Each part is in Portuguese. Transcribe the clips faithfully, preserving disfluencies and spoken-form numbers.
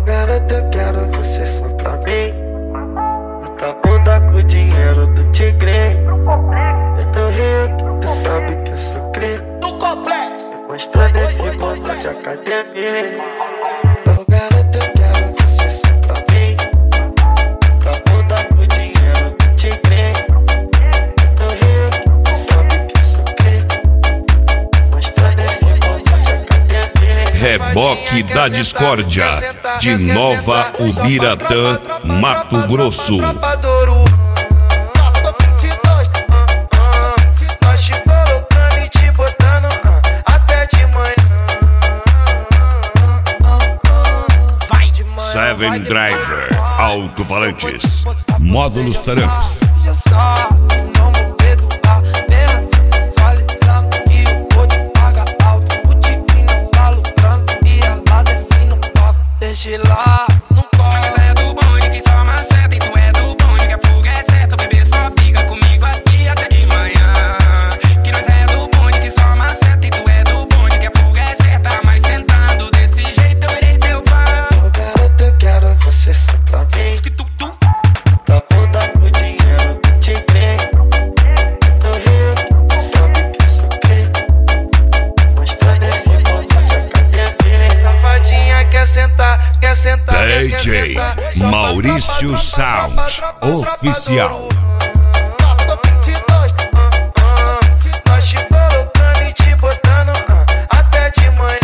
garota, eu quero você só pra mim. Muita bunda com o dinheiro do tigre. Eu tô rico, tu sabe que eu sou cri. No complexo, mostrando esse bunda de academia. Oh garota, eu quero você só pra mim. Muita bunda com o dinheiro do tigre. Eu tô rico, tu sabe que eu sou cri. Mostrando esse bunda de academia. Reboque da Discórdia, de Nova Ubiratã, Mato Grosso. Nós te colocando e te botando até de manhã. Vai de manhã. Seven Driver, alto-falantes, módulos Trumps. Já sabe, não vou perdoar. Bem sensualizando que eu vou te pagar alto. O tigre não tá lucrando e ela desce no toque. Deixa lá, não corre. Mas é do bonde que só maceta e tu é do bonde que a fuga é certa. O bebê só fica comigo aqui até de manhã. Que nós é do bonde que só maceta e tu é do bonde que a fuga é certa. Mas sentando desse jeito eu irei teu fã. Oh garota, eu quero você só pra mim. Que tu, tu. Tá bunda com o dinheiro do tigre. Eu tô rico, tu sabe que eu sou cri. Mostrando esse bunda de academia. Safadinha quer sentar, quer sentar, quer D J sentar. Só Maurício tropa, Sound, tropa, tropa, tropa oficial. do- Nós te colocando e te botando até de manhã.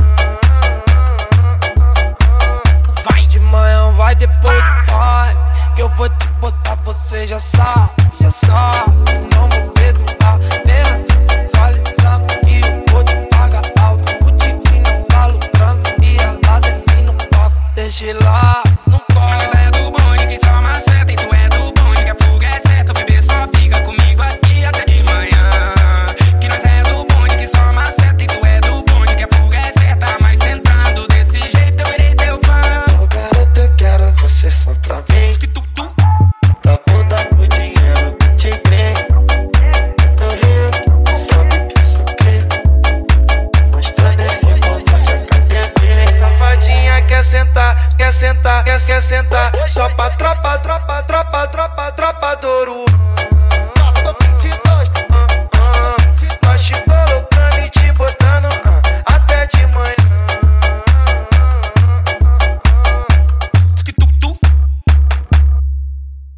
Vai de manhã, vai depois do baile, que eu vou te botar, você já sabe, já sabe. Não vou perdoar, bem assim sensualizando que eu vou te pagar alto. O tigre não tá lucrando e ela desce no toque. Deixa lá, não Mas corre. é do bonde que só maceta e tu é do bonde que a fuga é certa. O bebê só fica comigo aqui até de manhã. Que nós é do bonde que só maceta e tu é do bonde que a fuga é certa. Mas sentando desse jeito eu irei teu fã. Oh garota, eu quero você só pra mim. Que tu, tu. Tá bunda com o dinheiro do tigre. Eu tô rico, tu sabe que eu sou cri. Mostrando esse bunda de academia. Safadinha quer sentar, quer sentar, quer, quer sentar.